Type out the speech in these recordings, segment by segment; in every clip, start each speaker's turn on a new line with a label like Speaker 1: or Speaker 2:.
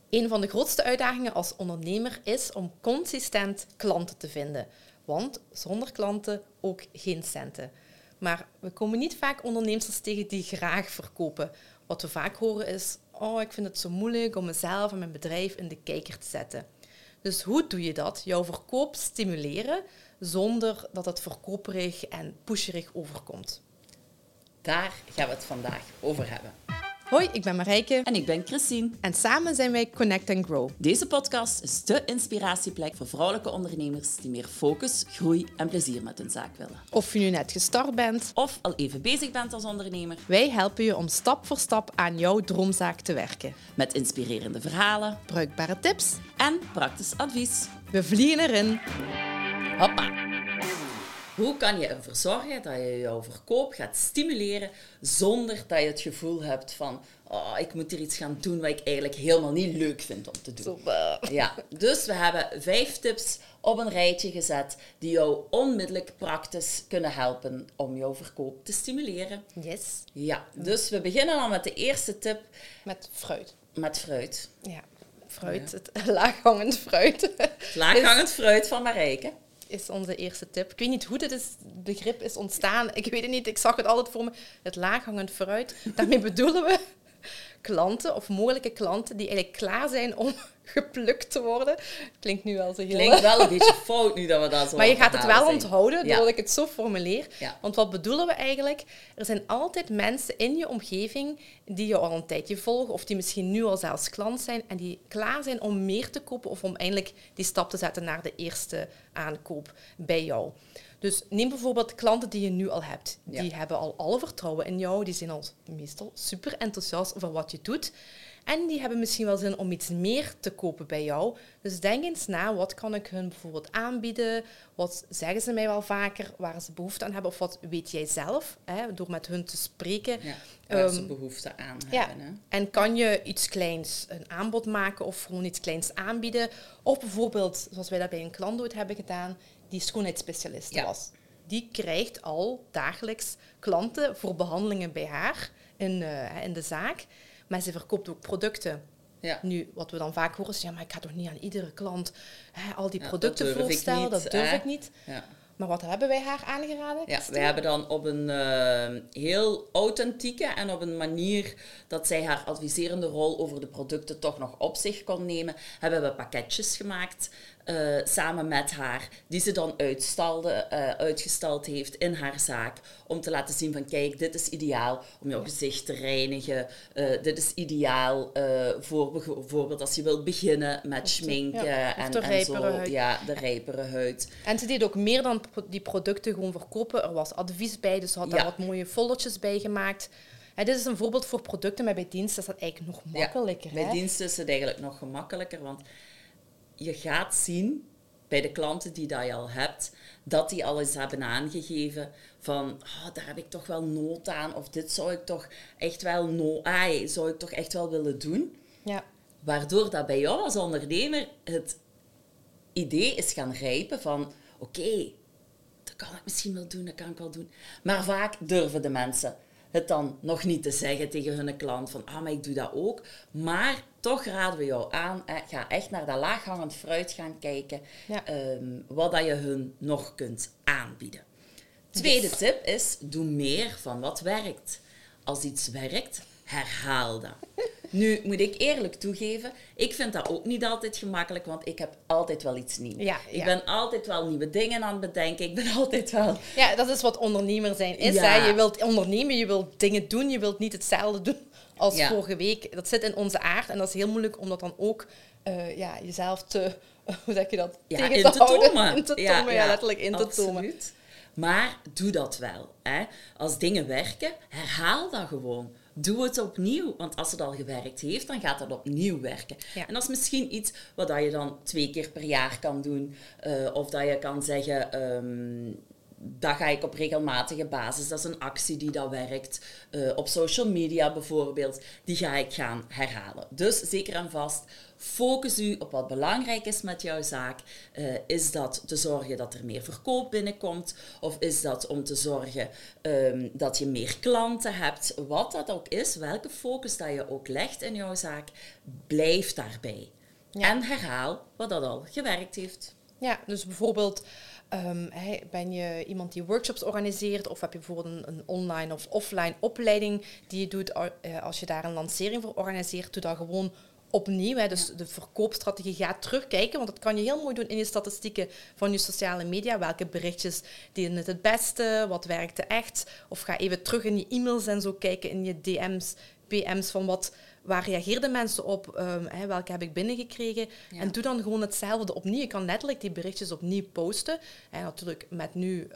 Speaker 1: Een van de grootste uitdagingen als ondernemer is om consistent klanten te vinden. Want zonder klanten ook geen centen. Maar we komen niet vaak ondernemers tegen die graag verkopen. Wat we vaak horen is, ik vind het zo moeilijk om mezelf en mijn bedrijf in de kijker te zetten. Dus hoe doe je dat? Jouw verkoop stimuleren zonder dat het verkoperig en pusherig overkomt.
Speaker 2: Daar gaan we het vandaag over hebben.
Speaker 1: Hoi, ik ben Marijke.
Speaker 2: En ik ben Christine.
Speaker 1: En samen zijn wij Connect & Grow.
Speaker 2: Deze podcast is de inspiratieplek voor vrouwelijke ondernemers die meer focus, groei en plezier met hun zaak willen.
Speaker 1: Of je nu net gestart bent,
Speaker 2: Of al even bezig bent als ondernemer.
Speaker 1: wij helpen je om stap voor stap aan jouw droomzaak te werken.
Speaker 2: Met inspirerende verhalen
Speaker 1: Bruikbare tips.
Speaker 2: en praktisch advies.
Speaker 1: We vliegen erin.
Speaker 2: Hoppa! Hoe kan je ervoor zorgen dat je jouw verkoop gaat stimuleren zonder dat je het gevoel hebt van ik moet hier iets gaan doen wat ik eigenlijk helemaal niet leuk vind om te doen.
Speaker 1: Super.
Speaker 2: Ja, dus we hebben 5 tips op een rijtje gezet die jou onmiddellijk praktisch kunnen helpen om jouw verkoop te stimuleren.
Speaker 1: Yes.
Speaker 2: Ja, dus we beginnen al met de eerste tip
Speaker 1: Met fruit.
Speaker 2: met fruit.
Speaker 1: Ja, fruit. Ja. Het laaghangend fruit.
Speaker 2: Laaghangend fruit van Marijke.
Speaker 1: Is onze eerste tip. Ik weet niet hoe dit begrip is ontstaan. Ik weet het niet. Ik zag het altijd voor me. Het laaghangend fruit. Daarmee bedoelen we klanten of mogelijke klanten die eigenlijk klaar zijn om geplukt te worden. Klinkt nu wel zo heel...
Speaker 2: Klinkt wel een beetje fout nu dat we dat zo
Speaker 1: Maar je gaat het wel
Speaker 2: zijn.
Speaker 1: onthouden doordat ik het zo formuleer.
Speaker 2: Ja.
Speaker 1: Want wat bedoelen we eigenlijk? Er zijn altijd mensen in je omgeving die je al een tijdje volgen of die misschien nu al zelfs klant zijn en die klaar zijn om meer te kopen of om eindelijk die stap te zetten naar de eerste aankoop bij jou. Dus neem bijvoorbeeld klanten die je nu al hebt.
Speaker 2: Ja.
Speaker 1: Die hebben al alle vertrouwen in jou. Die zijn al meestal super enthousiast over wat je doet. En die hebben misschien wel zin om iets meer te kopen bij jou. Dus denk eens na, wat kan ik hun bijvoorbeeld aanbieden? Wat zeggen ze mij wel vaker, waar ze behoefte aan hebben? Of wat weet jij zelf, door met hun te spreken?
Speaker 2: Ja, waar ze behoefte aan hebben. Hè?
Speaker 1: En kan je iets kleins, een aanbod maken of gewoon iets kleins aanbieden? Of bijvoorbeeld, zoals wij dat bij een klant ooit hebben gedaan, die schoonheidsspecialist was. Die krijgt al dagelijks klanten voor behandelingen bij haar in de zaak. Maar ze verkoopt ook producten.
Speaker 2: Ja.
Speaker 1: Nu, wat we dan vaak horen is, maar ik ga toch niet aan iedere klant al die producten
Speaker 2: dat durf
Speaker 1: voorstellen.
Speaker 2: ik niet,
Speaker 1: Dat durf ik niet.
Speaker 2: Ja.
Speaker 1: Maar wat hebben wij haar aangeraden?
Speaker 2: Ja, wij hebben dan op een heel authentieke en op een manier dat zij haar adviserende rol over de producten toch nog op zich kon nemen, hebben we pakketjes gemaakt samen met haar, die ze dan uitgestald heeft in haar zaak, om te laten zien van kijk, dit is ideaal om jouw gezicht te reinigen, dit is ideaal voor bijvoorbeeld als je wilt beginnen met schminken
Speaker 1: of de rijpere huid.
Speaker 2: Ja, de rijpere huid.
Speaker 1: En ze deed ook meer dan die producten gewoon verkopen. Er was advies bij, dus ze had daar wat mooie foldertjes bij gemaakt. Dit is een voorbeeld voor producten, maar bij diensten is dat eigenlijk nog makkelijker.
Speaker 2: Bij diensten is het eigenlijk nog gemakkelijker, want je gaat zien bij de klanten die dat je al hebt, dat die al eens hebben aangegeven van, daar heb ik toch wel nood aan, of dit zou ik toch echt wel willen doen.
Speaker 1: Ja.
Speaker 2: Waardoor dat bij jou als ondernemer het idee is gaan rijpen van, oké, dat kan ik misschien wel doen, dat kan ik wel doen. Maar vaak durven de mensen het dan nog niet te zeggen tegen hun klant van, maar ik doe dat ook. Maar toch raden we jou aan, ga echt naar dat laaghangend fruit gaan kijken, wat dat je hun nog kunt aanbieden. Tweede tip is, doe meer van wat werkt. Als iets werkt, herhaal dat. Nu moet ik eerlijk toegeven, ik vind dat ook niet altijd gemakkelijk, want ik heb altijd wel iets nieuws.
Speaker 1: Ja.
Speaker 2: Ik ben altijd wel nieuwe dingen aan het bedenken. Ik ben altijd wel...
Speaker 1: Ja, dat is wat ondernemer zijn is.
Speaker 2: Ja.
Speaker 1: Hè? Je wilt ondernemen, je wilt dingen doen, je wilt niet hetzelfde doen als vorige week. Dat zit in onze aard en dat is heel moeilijk om dat dan ook jezelf te... Hoe zeg je dat?
Speaker 2: Ja,
Speaker 1: tegen
Speaker 2: in
Speaker 1: te
Speaker 2: te
Speaker 1: houden.
Speaker 2: tomen.
Speaker 1: In te tomen, letterlijk in te tomen.
Speaker 2: Absoluut. Maar doe dat wel. Hè. Als dingen werken, herhaal dat gewoon. Doe het opnieuw, want als het al gewerkt heeft, dan gaat het opnieuw werken.
Speaker 1: Ja.
Speaker 2: En dat is misschien iets wat je dan 2 keer per jaar kan doen. Of dat je kan zeggen, dat ga ik op regelmatige basis. Dat is een actie die dat werkt. Op social media bijvoorbeeld. Die ga ik gaan herhalen. Dus zeker en vast, focus u op wat belangrijk is met jouw zaak. Is dat te zorgen dat er meer verkoop binnenkomt? Of is dat om te zorgen dat je meer klanten hebt? Wat dat ook is, welke focus dat je ook legt in jouw zaak, blijf daarbij. Ja. En herhaal wat dat al gewerkt heeft.
Speaker 1: Ja, dus bijvoorbeeld ben je iemand die workshops organiseert of heb je bijvoorbeeld een online of offline opleiding die je doet. Als je daar een lancering voor organiseert, doe dat gewoon opnieuw. Dus de verkoopstrategie gaat terugkijken, want dat kan je heel mooi doen in je statistieken van je sociale media. Welke berichtjes deden het beste, wat werkte echt. Of ga even terug in je e-mails en zo kijken in je DM's, PM's van waar reageerden mensen op, welke heb ik binnengekregen. Ja. En doe dan gewoon hetzelfde opnieuw. Je kan letterlijk die berichtjes opnieuw posten. En natuurlijk met nu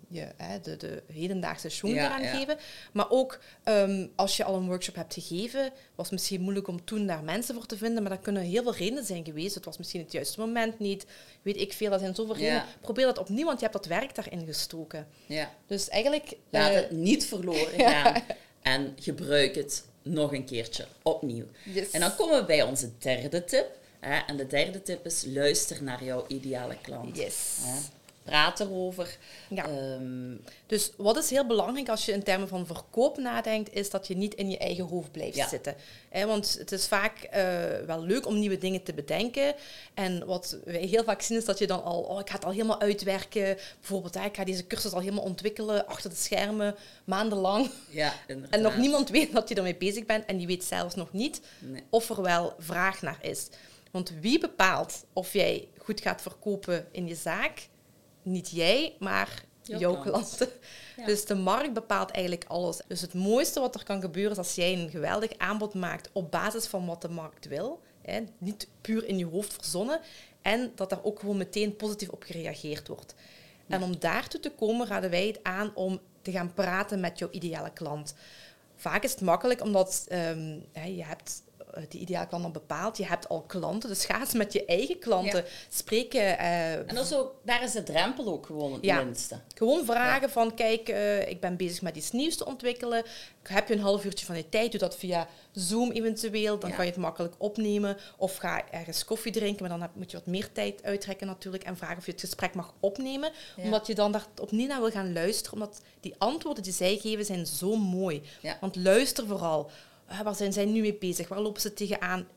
Speaker 1: de hedendaagse schoen eraan geven. Maar ook als je al een workshop hebt gegeven, was het misschien moeilijk om toen daar mensen voor te vinden. Maar dat kunnen heel veel redenen zijn geweest. Het was misschien het juiste moment niet. Weet ik veel, dat zijn zoveel redenen. Probeer dat opnieuw, want je hebt dat werk daarin gestoken. Ja. Dus eigenlijk...
Speaker 2: Laat het niet verloren gaan. En gebruik het nog een keertje opnieuw. Yes. En dan komen we bij onze derde tip. En de derde tip is, luister naar jouw ideale klant.
Speaker 1: Yes.
Speaker 2: Praat erover.
Speaker 1: Ja. Dus wat is heel belangrijk als je in termen van verkoop nadenkt, is dat je niet in je eigen hoofd blijft zitten. Want het is vaak wel leuk om nieuwe dingen te bedenken. En wat wij heel vaak zien is dat je dan al, ik ga het al helemaal uitwerken. Bijvoorbeeld, ik ga deze cursus al helemaal ontwikkelen achter de schermen, maandenlang.
Speaker 2: Ja, inderdaad.
Speaker 1: En nog niemand weet dat je ermee bezig bent. En die weet zelfs nog niet of er wel vraag naar is. Want wie bepaalt of jij goed gaat verkopen in je zaak? Niet jij, maar jouw klanten. Ja. Dus de markt bepaalt eigenlijk alles. Dus het mooiste wat er kan gebeuren is als jij een geweldig aanbod maakt op basis van wat de markt wil. Niet puur in je hoofd verzonnen. En dat daar ook gewoon meteen positief op gereageerd wordt. Ja. En om daartoe te komen raden wij het aan om te gaan praten met jouw ideale klant. Vaak is het makkelijk omdat je hebt die ideale klant al bepaald. Je hebt al klanten, dus ga eens met je eigen klanten spreken.
Speaker 2: En dat is ook, daar is de drempel ook gewoon het minste.
Speaker 1: Gewoon vragen van, kijk, ik ben bezig met iets nieuws te ontwikkelen. Heb je een half uurtje van je tijd, doe dat via Zoom eventueel. Dan kan je het makkelijk opnemen. Of ga ergens koffie drinken, maar dan moet je wat meer tijd uittrekken natuurlijk. En vragen of je het gesprek mag opnemen. Ja. Omdat je dan daar opnieuw naar wil gaan luisteren. Omdat die antwoorden die zij geven zijn zo mooi. Ja. Want luister vooral. Waar zijn zij nu mee bezig? Waar lopen ze tegenaan?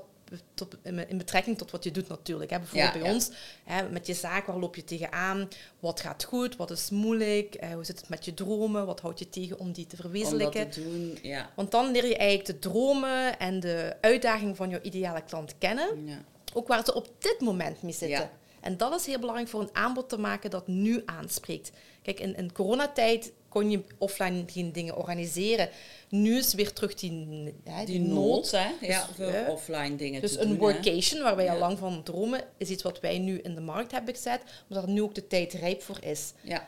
Speaker 1: In betrekking tot wat je doet natuurlijk. Bijvoorbeeld bij ons, met je zaak, waar loop je tegenaan? Wat gaat goed? Wat is moeilijk? Hoe zit het met je dromen? Wat houdt je tegen om die te verwezenlijken?
Speaker 2: Om dat te doen, ja.
Speaker 1: Want dan leer je eigenlijk de dromen en de uitdagingen van jouw ideale klant kennen. Ja. Ook waar ze op dit moment mee zitten. Ja. En dat is heel belangrijk voor een aanbod te maken dat nu aanspreekt. Kijk, in coronatijd kon je offline geen dingen organiseren. Nu is weer terug die nood.
Speaker 2: Voor offline dingen
Speaker 1: dus
Speaker 2: te doen.
Speaker 1: Dus een workation, waar wij al lang van dromen, is iets wat wij nu in de markt hebben gezet, omdat er nu ook de tijd rijp voor is. Ja.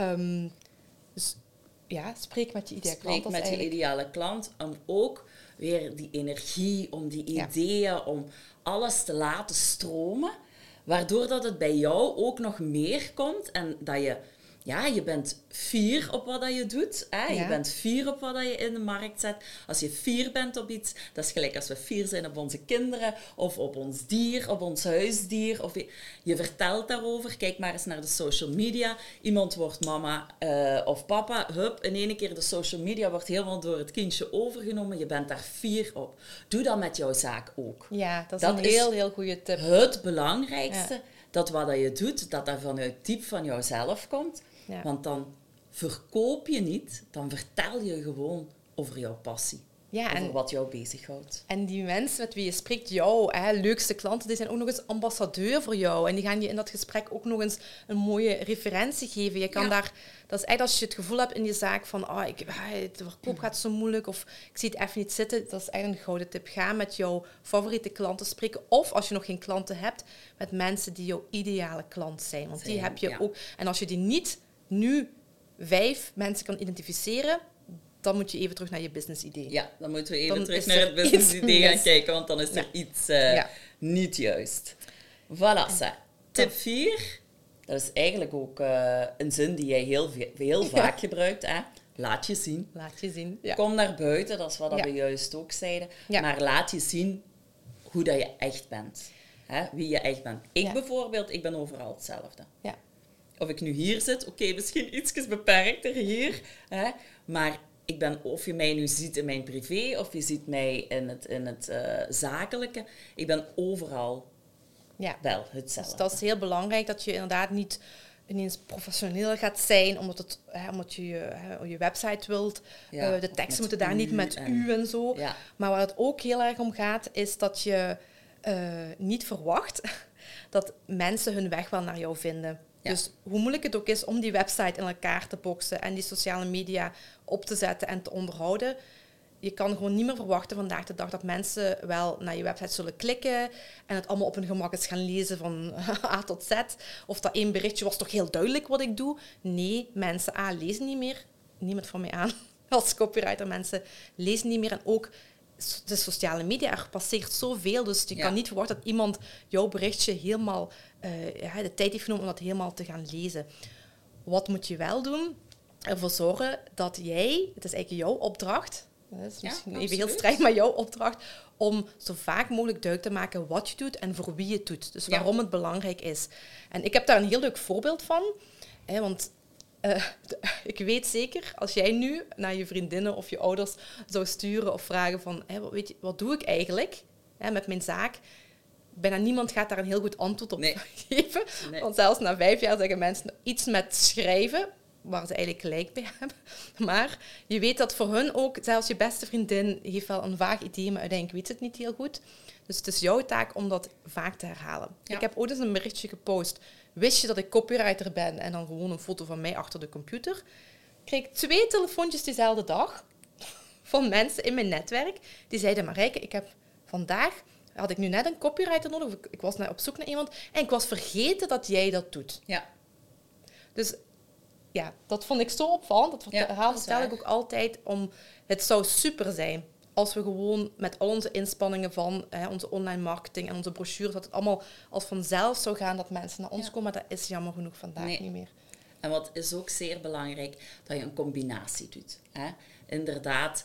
Speaker 1: Dus spreek met je ideale klant.
Speaker 2: Spreek met je ideale klant om ook weer die energie, om die ideeën, om alles te laten stromen, waardoor dat het bij jou ook nog meer komt en dat je... Ja, je bent fier op wat je doet. Je bent fier op wat je in de markt zet. Als je fier bent op iets, dat is gelijk als we fier zijn op onze kinderen of op ons dier, op ons huisdier. Of je vertelt daarover. Kijk maar eens naar de social media. Iemand wordt mama of papa. Hup, in één keer de social media wordt helemaal door het kindje overgenomen. Je bent daar fier op. Doe dat met jouw zaak ook.
Speaker 1: Ja, dat is een heel, heel goede tip.
Speaker 2: Het belangrijkste, dat wat je doet, dat vanuit diep van jouzelf komt. Ja. Want dan verkoop je niet, dan vertel je gewoon over jouw passie. Ja, over wat jou bezighoudt.
Speaker 1: En die mensen met wie je spreekt, jouw leukste klanten, die zijn ook nog eens ambassadeur voor jou. En die gaan je in dat gesprek ook nog eens een mooie referentie geven. Je kan daar, dat is echt als je het gevoel hebt in je zaak van, de verkoop gaat zo moeilijk of ik zie het even niet zitten. Dat is echt een gouden tip. Ga met jouw favoriete klanten spreken. Of als je nog geen klanten hebt, met mensen die jouw ideale klant zijn. Want die heb je ook. En als je die niet nu 5 mensen kan identificeren, dan moet je even terug naar je business-idee.
Speaker 2: Ja, dan moeten we even terug naar het business-idee gaan kijken, want dan is er iets niet juist. Voilà, tip 4. Dat is eigenlijk ook een zin die jij heel vaak gebruikt. Hè? Laat je zien.
Speaker 1: Laat je zien. Ja.
Speaker 2: Kom naar buiten, dat is wat we juist ook zeiden.
Speaker 1: Ja.
Speaker 2: Maar laat je zien hoe dat je echt bent. Hè? Wie je echt bent. Ik bijvoorbeeld, ik ben overal hetzelfde.
Speaker 1: Ja.
Speaker 2: Of ik nu hier zit, oké, misschien iets beperkter hier. Hè? Maar ik ben, of je mij nu ziet in mijn privé, of je ziet mij in het zakelijke. Ik ben overal wel hetzelfde.
Speaker 1: Dus dat is heel belangrijk, dat je inderdaad niet ineens professioneel gaat zijn, omdat je je website wilt. De teksten moeten daar niet met u en zo.
Speaker 2: Ja.
Speaker 1: Maar waar het ook heel erg om gaat, is dat je niet verwacht dat mensen hun weg wel naar jou vinden. Ja. Dus hoe moeilijk het ook is om die website in elkaar te boksen en die sociale media op te zetten en te onderhouden, je kan gewoon niet meer verwachten vandaag de dag dat mensen wel naar je website zullen klikken en het allemaal op hun gemak eens gaan lezen van A tot Z. Of dat één berichtje was toch heel duidelijk wat ik doe. Nee, mensen lezen niet meer. Niemand van mij aan als copywriter. Mensen lezen niet meer. En ook de sociale media, er passeert zoveel. Dus je kan niet verwachten dat iemand jouw berichtje helemaal de tijd heeft genomen om dat helemaal te gaan lezen. Wat moet je wel doen? Ervoor zorgen dat jij, het is eigenlijk jouw opdracht, dat is misschien even heel streng, maar jouw opdracht, om zo vaak mogelijk duidelijk te maken wat je doet en voor wie je het doet. Dus waarom het belangrijk is. En ik heb daar een heel leuk voorbeeld van. Want ik weet zeker, als jij nu naar je vriendinnen of je ouders zou sturen of vragen van, wat doe ik eigenlijk met mijn zaak? Bijna niemand gaat daar een heel goed antwoord op geven. Nee. Want zelfs na 5 jaar zeggen mensen iets met schrijven, waar ze eigenlijk gelijk bij hebben. Maar je weet dat voor hun ook, zelfs je beste vriendin heeft wel een vaag idee, maar uiteindelijk weet ze het niet heel goed. Dus het is jouw taak om dat vaak te herhalen. Ja. Ik heb ooit eens een berichtje gepost. Wist je dat ik copywriter ben? En dan gewoon een foto van mij achter de computer. Ik kreeg 2 telefoontjes diezelfde dag van mensen in mijn netwerk. Die zeiden, Marijke, had ik nu net een copywriter nodig. Of ik was op zoek naar iemand. En ik was vergeten dat jij dat doet.
Speaker 2: Ja.
Speaker 1: Dus ja, dat vond ik zo opvallend. Dat vertel ik ook altijd. Het zou super zijn als we gewoon met al onze inspanningen van onze online marketing en onze brochures, dat het allemaal als vanzelf zou gaan dat mensen naar ons komen. Maar dat is jammer genoeg vandaag niet meer.
Speaker 2: En wat is ook zeer belangrijk, dat je een combinatie doet. Hè? Inderdaad,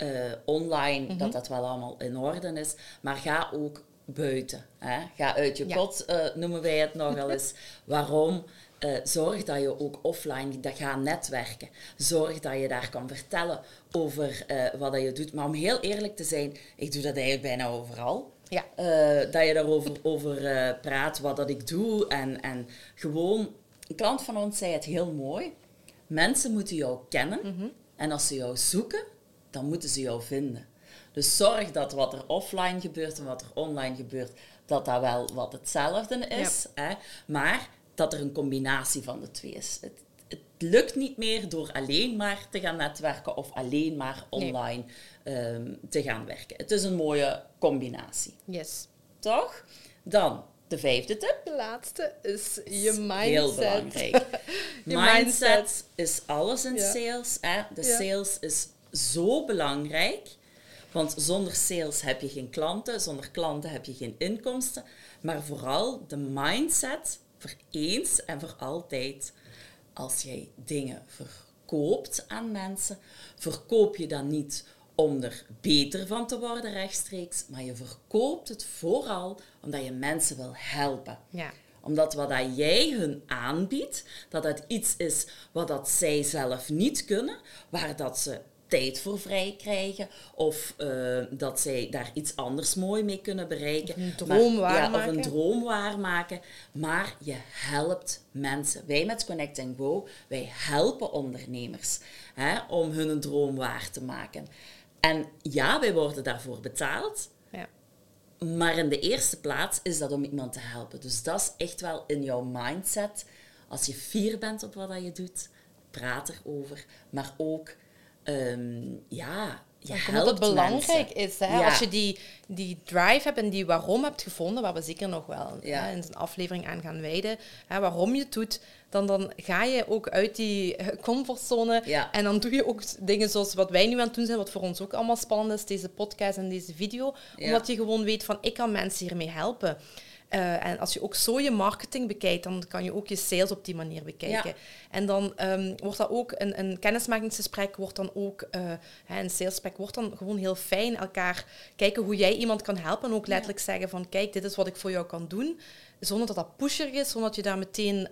Speaker 2: online, dat wel allemaal in orde is. Maar ga ook buiten. Hè? Ga uit je kot, noemen wij het nogal eens. Waarom? Zorg dat je ook offline gaat netwerken. Zorg dat je daar kan vertellen over wat je doet. Maar om heel eerlijk te zijn, ik doe dat eigenlijk bijna overal. Ja. Dat je daarover praat, wat dat ik doe. En gewoon, een klant van ons zei het heel mooi. Mensen moeten jou kennen. Mm-hmm. En als ze jou zoeken, dan moeten ze jou vinden. Dus zorg dat wat er offline gebeurt en wat er online gebeurt, dat wel wat hetzelfde is. Ja. Hè? Maar dat er een combinatie van de twee is. Het lukt niet meer door alleen maar te gaan netwerken of alleen maar online te gaan werken. Het is een mooie combinatie.
Speaker 1: Yes.
Speaker 2: Toch? Dan de 5e tip.
Speaker 1: De laatste is je mindset.
Speaker 2: Heel belangrijk. Mindset is alles in sales. Hè? De sales is zo belangrijk. Want zonder sales heb je geen klanten. Zonder klanten heb je geen inkomsten. Maar vooral de mindset, voor eens en voor altijd, als jij dingen verkoopt aan mensen, verkoop je dat niet om er beter van te worden rechtstreeks, maar je verkoopt het vooral omdat je mensen wil helpen. Ja. Omdat wat dat jij hun aanbiedt, dat het iets is wat dat zij zelf niet kunnen, waar dat ze tijd voor vrij krijgen of dat zij daar iets anders mooi mee kunnen bereiken.
Speaker 1: Een droom waarmaken.
Speaker 2: Of een droom waarmaken. Maar je helpt mensen. Wij met Connect & Go, wij helpen ondernemers om hun een droom waar te maken. En ja, wij worden daarvoor betaald. Ja. Maar in de eerste plaats is dat om iemand te helpen. Dus dat is echt wel in jouw mindset. Als je fier bent op wat je doet, praat erover. Maar ook je helpt
Speaker 1: omdat het belangrijk
Speaker 2: mensen.
Speaker 1: Is. Hè? Ja. Als je die drive hebt en die waarom hebt gevonden, waar we zeker nog wel in een aflevering aan gaan wijden, waarom je het doet, dan ga je ook uit die comfortzone en dan doe je ook dingen zoals wat wij nu aan het doen zijn, wat voor ons ook allemaal spannend is, deze podcast en deze video, omdat je gewoon weet van, ik kan mensen hiermee helpen. En als je ook zo je marketing bekijkt, dan kan je ook je sales op die manier bekijken.
Speaker 2: Ja.
Speaker 1: En dan wordt dat ook, een kennismakingsgesprek wordt dan ook, een salesgesprek wordt dan gewoon heel fijn. Elkaar kijken hoe jij iemand kan helpen en ook letterlijk zeggen van, kijk, dit is wat ik voor jou kan doen. Zonder dat dat pusher is, zonder dat je daar meteen,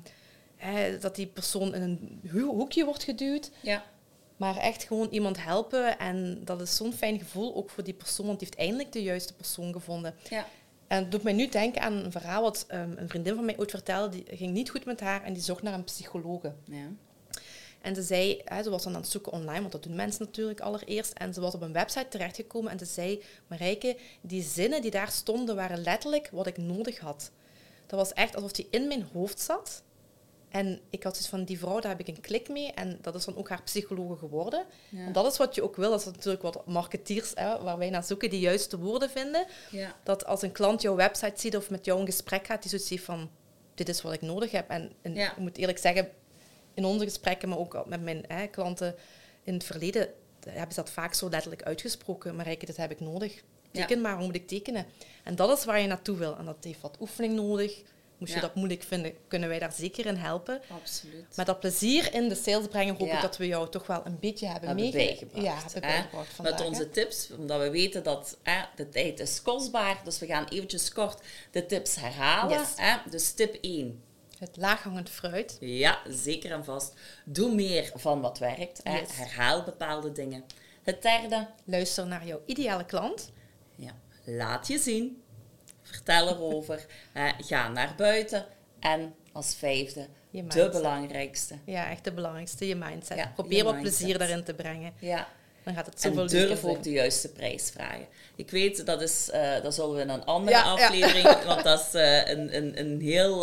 Speaker 1: dat die persoon in een hoekje wordt geduwd.
Speaker 2: Ja.
Speaker 1: Maar echt gewoon iemand helpen. En dat is zo'n fijn gevoel, ook voor die persoon, want die heeft eindelijk de juiste persoon gevonden.
Speaker 2: Ja.
Speaker 1: En het doet mij nu denken aan een verhaal wat een vriendin van mij ooit vertelde. Die ging niet goed met haar en die zocht naar een psychologe.
Speaker 2: Ja.
Speaker 1: En ze zei, ze was dan aan het zoeken online, want dat doen mensen natuurlijk allereerst. En ze was op een website terechtgekomen en ze zei, Marijke, die zinnen die daar stonden waren letterlijk wat ik nodig had. Dat was echt alsof die in mijn hoofd zat. En ik had zoiets van, die vrouw, daar heb ik een klik mee. En dat is dan ook haar psychologe geworden.
Speaker 2: Ja.
Speaker 1: En dat is wat je ook wil. Dat is natuurlijk wat marketeers, waar wij naar zoeken, die juiste woorden vinden.
Speaker 2: Ja.
Speaker 1: Dat als een klant jouw website ziet of met jou een gesprek gaat, die zoiets heeft van, dit is wat ik nodig heb. En ik moet eerlijk zeggen, in onze gesprekken, maar ook met mijn klanten in het verleden, hebben ze dat vaak zo letterlijk uitgesproken. Marijke, dit heb ik nodig. Teken maar, hoe moet ik tekenen? En dat is waar je naartoe wil. En dat heeft wat oefening nodig. Moest je dat moeilijk vinden, kunnen wij daar zeker in helpen.
Speaker 2: Absoluut.
Speaker 1: Maar dat plezier in de sales brengen, hoop ik dat we jou toch wel een beetje hebben
Speaker 2: bijgebracht.
Speaker 1: Ja, hebben bijgebracht vandaag.
Speaker 2: Met onze tips, omdat we weten dat de tijd is kostbaar. Dus we gaan eventjes kort de tips herhalen.
Speaker 1: Yes.
Speaker 2: Dus tip 1.
Speaker 1: Het laaghangend fruit.
Speaker 2: Ja, zeker en vast. Doe meer van wat werkt.
Speaker 1: Yes.
Speaker 2: Herhaal bepaalde dingen. Het derde.
Speaker 1: Luister naar jouw ideale klant.
Speaker 2: Ja, laat je zien. Vertel erover. Ga naar buiten. En als vijfde, de belangrijkste.
Speaker 1: Ja, echt de belangrijkste, je mindset.
Speaker 2: Ja,
Speaker 1: Probeer wat plezier daarin te brengen.
Speaker 2: Ja.
Speaker 1: Dan gaat het zoveel
Speaker 2: en
Speaker 1: leuker
Speaker 2: durf
Speaker 1: zijn.
Speaker 2: ook de juiste prijs vragen. Ik weet, dat zullen we in een andere aflevering, want dat is een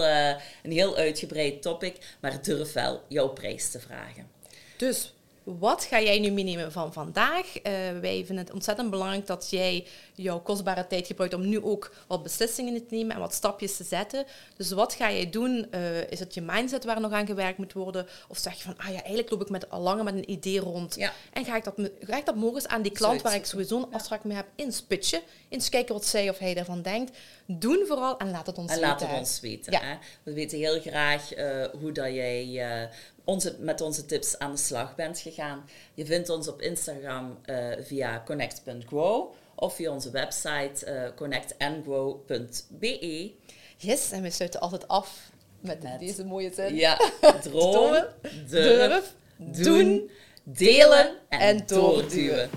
Speaker 2: heel uitgebreid topic, maar durf wel jouw prijs te vragen.
Speaker 1: Dus, wat ga jij nu meenemen van vandaag? Wij vinden het ontzettend belangrijk dat jij jouw kostbare tijd gebruikt om nu ook wat beslissingen te nemen en wat stapjes te zetten. Dus wat ga jij doen? Is het je mindset waar nog aan gewerkt moet worden? Of zeg je van, eigenlijk loop ik al langer met een idee rond. Ja. En ga ik dat morgens aan die klant waar ik sowieso een afspraak mee heb inspitchen? Eens kijken wat zij of hij daarvan denkt. Doen vooral en laat het ons weten.
Speaker 2: Laat het ons weten.
Speaker 1: Ja.
Speaker 2: Hè? We weten heel graag hoe dat jij met onze tips aan de slag bent gegaan. Je vindt ons op Instagram via connect.grow of via onze website connectandgrow.be.
Speaker 1: Yes, en we sluiten altijd af met deze mooie zin.
Speaker 2: Ja, droom, durf, doen, delen en doorduwen.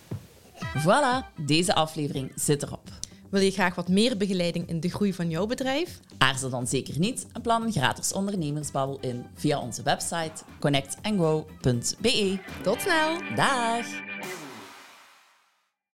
Speaker 2: Voilà, deze aflevering zit erop.
Speaker 1: Wil je graag wat meer begeleiding in de groei van jouw bedrijf?
Speaker 2: Aarzel dan zeker niet en plan een gratis ondernemersbabbel in via onze website connectandgrow.be.
Speaker 1: Tot snel!
Speaker 2: Dag!